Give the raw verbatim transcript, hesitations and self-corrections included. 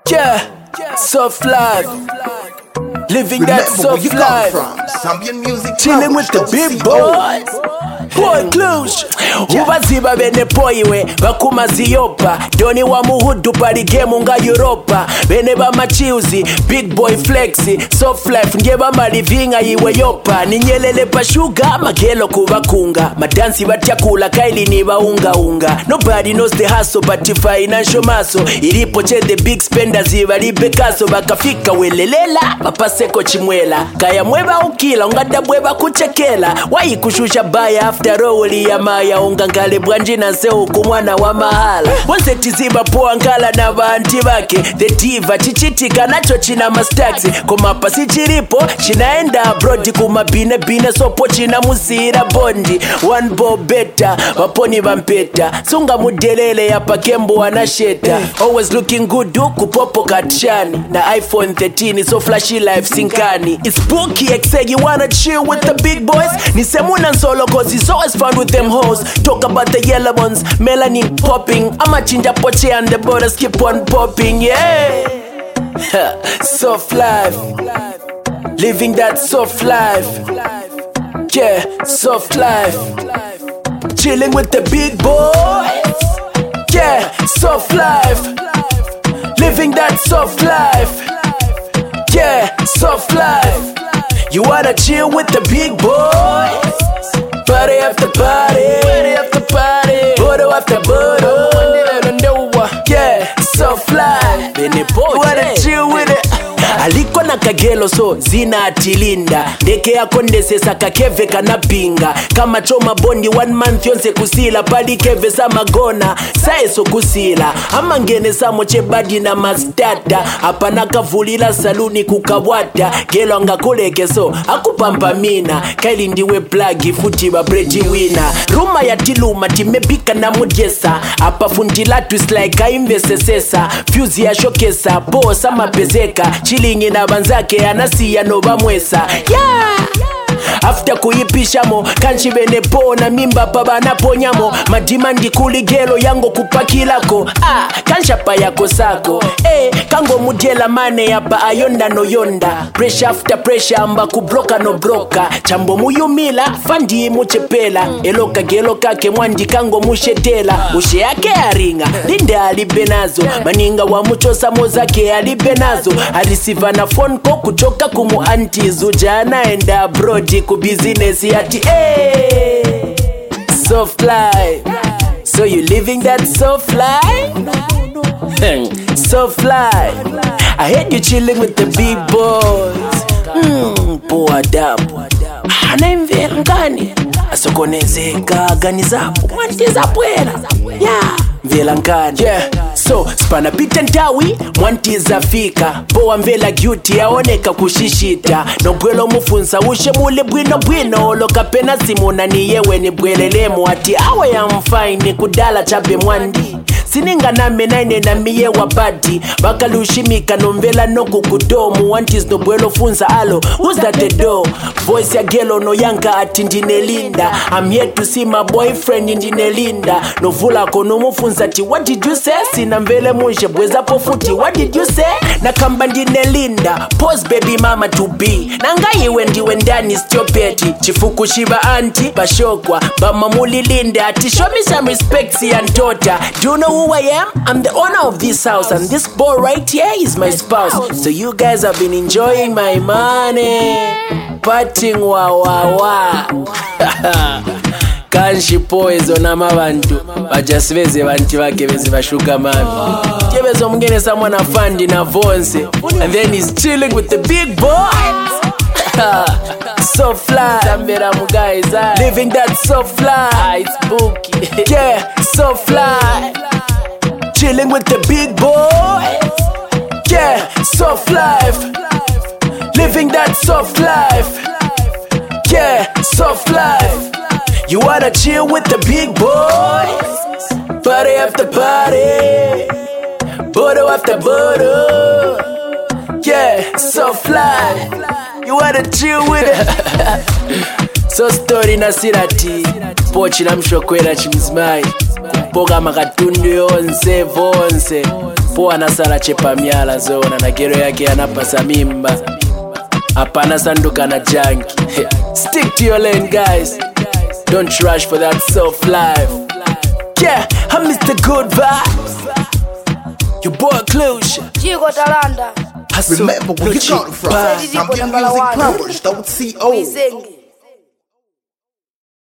Yeah, soft life. Living Remember that soft where you life. come from. Zambian music. Chilling with the big boys. Boy Cluj ubaziba bene poiwe bakuma ziyopa doni wa muhudu pali game nga Europa bene ba machiuzi big boy flexi soft life nge bama livinga iwe yopa ninyelele pa sugar magelo kubakunga madansi batyakula kaili ni baunga unga nobody knows the hustle but the financial muscle ilipo che the big spenders ibalibe kaso bakafika welelela bapaseko chimwela kaya mweba ukila ungada bweba kuchekela waikushusha baya after all ya maya unga ngale bwanji na seo kumwana wa mahala bonse tiziba poa ngala na banti bake the diva chichitika nacho china mastaxi komapa sichiripo chinaenda abroad kumabine bine sopo china musira bondi one bob better waponi vampeta sunga mudelele ya pakembo wanasheta always looking good kupopo katshani na iPhone thirteen so flashy life sinkani it's spooky exe you wanna chill with the big boys ni semuna solo cause he's always found with them hoes talk about the yellow ones melanin popping I'ma chinja poche and the borders keep on popping yeah soft life living that soft life yeah soft life chilling with the big boys yeah soft life living that soft life yeah soft life you wanna chill with the big boys party after party, party after party, bodo after bodo. Yeah, so fly. Bene boy, wanna chill with it. Aliko na kagelo so zina atilinda ndeke yako ndesesa kakeve kanapinga kama choma bondi one month yonse kusila pali keve sa magona saeso kusila ama ngene samo chebadi na mastata hapana kavulila saluni kukabwata gelo angakuleke so akupampa mina kaili ndiwe plagi futi ba breji wina ruma ya tiluma timebika na mujesa hapa fundila twist like kaimvesesesa fuse ya shokesa po sama pezeka chilingi na banzake anasiya no bamwesa yeah after kuyipishamo kanchi bene po na mimba pa banaponyamo madimandi kuligelo yango kupakilako ah kansha pa yako sako eh kango mudela mane yapa ayonda no yonda pressure after pressure amba kubroka no broka chambo muyumila fandi muchepela eloka gelo kake mwandi kango mushetela ushe yake aringa linde alibenazo maninga wa muchosa mozake alibenazo alisiva na phone ko kuchoka kumu anti zujana enda abroad ku business yati hey soft life so you living that soft life soft life I hate you chilling with the big boys mm poa dabu anaimvera ngani asokonezeka gani zapo mwantiza pwela yeah vela ngani yeah so spana pita ntawi mwantiza fika poa mvela guti yaoneka kushishita no bwelo mufunza ushe mule bwino bwino lokapena simona ni yewe ni bwelelemo ati awe ya mfine kudala chabe mwandi sininga name naine na miye wabadi bakalushimika nomvela no kukudomu wantis no bwelo funza alo who's that the door voice ya gelo no yanka ati ndinelinda I'm here to see my boyfriend ndinelinda no vula kono mufunza ati what did you say sina mvele munje bweza pofuti what did you say na kamba ndinelinda pause baby mama to be nanga iwe ndiwe ndani stupeti chifuku shiba anti bashokwa bamamuli linda ati show me some respect si antota do you know who I am? I'm the owner of this house and this boy right here is my spouse. So you guys have been enjoying my money. Parting wa wa wa. Kanshi poison amabantu. Bajasiveze bantu bake bezi bashuka mami. Jebezo mngene someone afandi na vonse. And then he's chilling with the big boys. So fly, Zambera guys, living that so fly. It's spooky. Yeah, so fly. Chilling with the big boys. Yeah, soft life. Living that soft life. Yeah, soft life. You wanna chill with the big boys. Party after party, bodo after bodo. Yeah, soft life. You wanna chill with it. So story na sirati pochi na mshokwera chimzimai kupoga makatundu yonse vonse fo anasala chepa miala zona na gero yake anapasa mimba. Hapana sanduka na janki. Stick to your lane, guys. Don't rush for that soft life. Yeah, I'm Mister Good Vibes. Your boy Cluj. Chico Talanda. Remember where you got it from. I'm getting music published on C O.